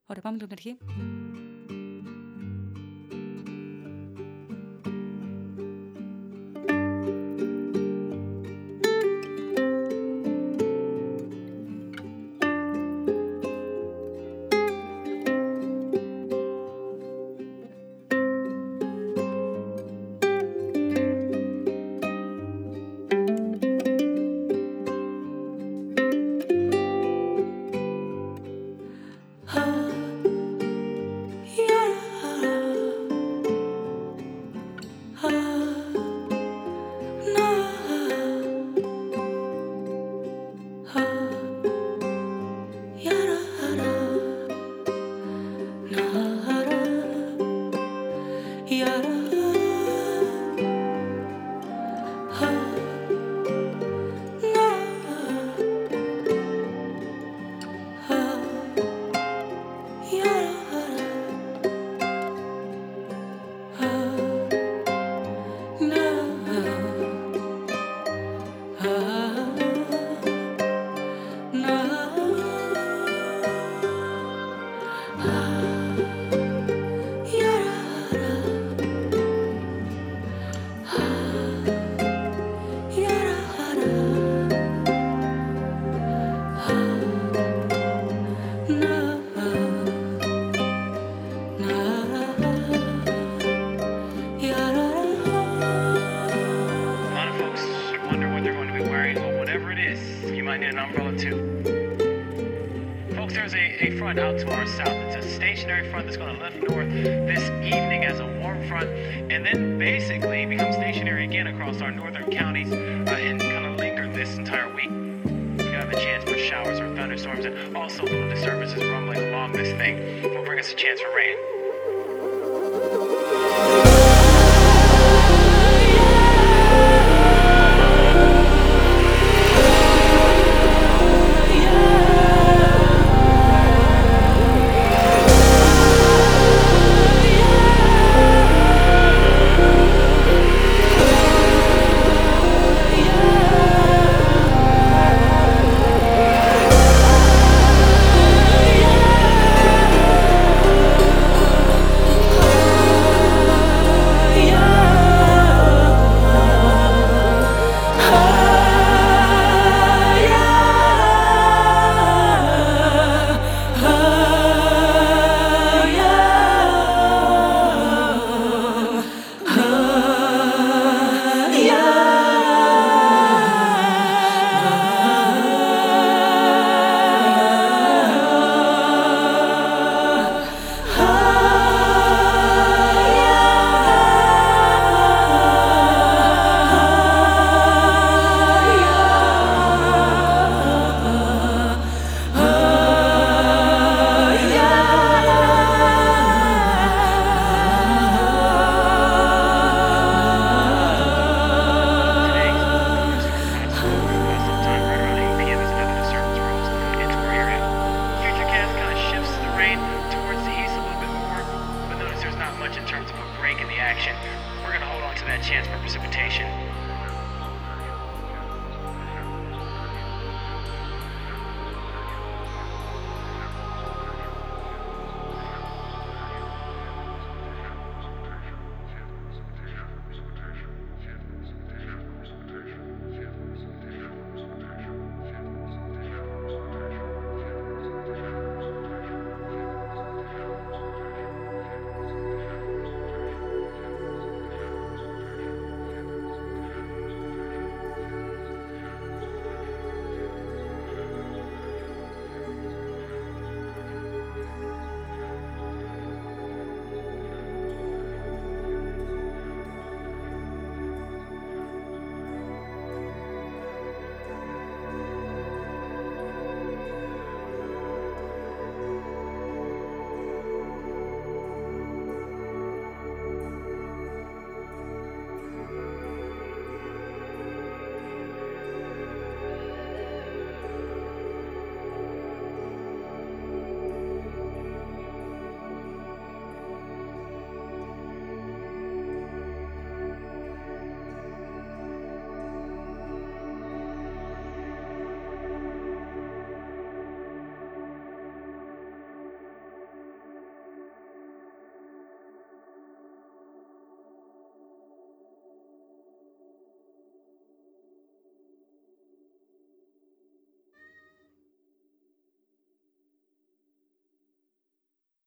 어렵하면 좀 이렇게 Out to our south. It's a stationary front that's going to lift north this evening as a warm front and then basically become stationary again across our northern counties and kind of linger this entire week. You have a chance for showers or thunderstorms, and also little disturbances rumbling along this thing will bring us a chance for rain. In terms of a break in the action, we're going to hold on to that chance for precipitation